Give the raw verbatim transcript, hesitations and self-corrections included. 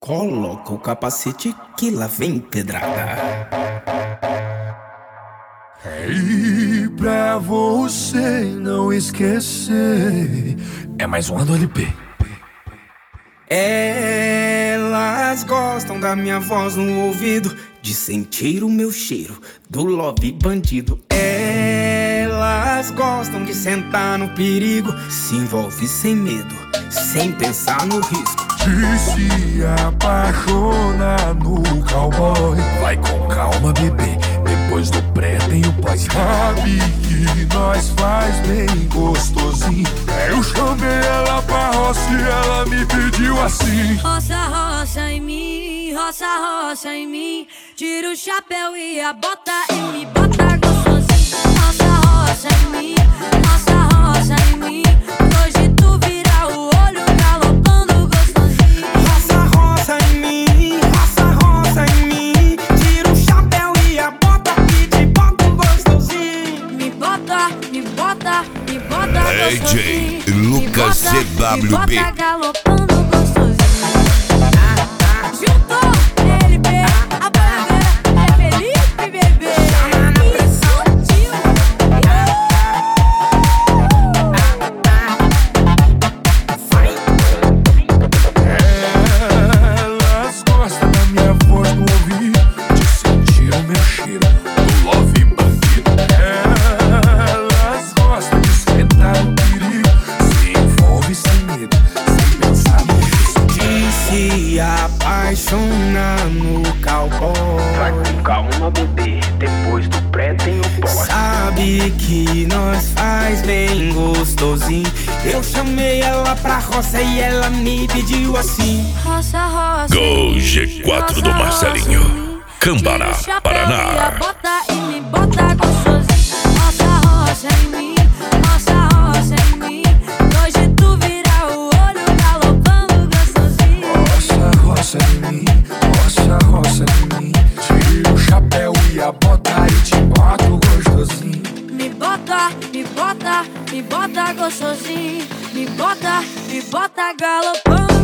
Coloca o capacete que lá vem pedrada. E pra você não esquecer, é mais uma do L P. Elas gostam da minha voz no ouvido, de sentir o meu cheiro do love bandido. Elas gostam de sentar no perigo, se envolve sem medo, sem pensar no risco. De se apaixonar no cowboy. Vai com calma, bebê, depois do pré tem o pós. Sabe que nós faz bem gostosinho. Eu chamei ela pra roça e ela me pediu assim: roça, roça em mim, roça, roça em mim. Tira o chapéu e a bota e me bota gostosinho. Roça, roça em mim, roça, roça em mim. Hoje tu vira o olho galopando gostosinho. Roça, roça em mim, roça, roça em mim. Tira o chapéu e a bota e te bota gostosinho. Me bota, me bota, me bota gostosinho. D J Lucas C W B. Me bota galopando gostosinho. Juntou L P, a banda é Felipe, bebê. E Sutil. Elas gostam da minha voz no ouvido, de sentir o meu cheiro do love bandido. Elas gostam de sentar no perigo, se envolve sem medo, sem pensar no risco. De se apaixonar no cowboy. Vai com calma, bebê, depois do pré tem o pós. Sabe que nós faz bem gostosinho. Eu chamei ela pra roça e ela me pediu assim: Roça, roça. Gol G quatro do Marcelinho, Cambará, Paraná. Bota e me bota gostosinho. Roça, roça em mim, roça, roça em mim. Hoje tu vira o olho galopando gostosinho. Roça, roça em mim, roça, roça em mim. Tira o chapéu e a bota e te boto gostosinho. Me bota, me bota, me bota gostosinho. Me bota, me bota galopando.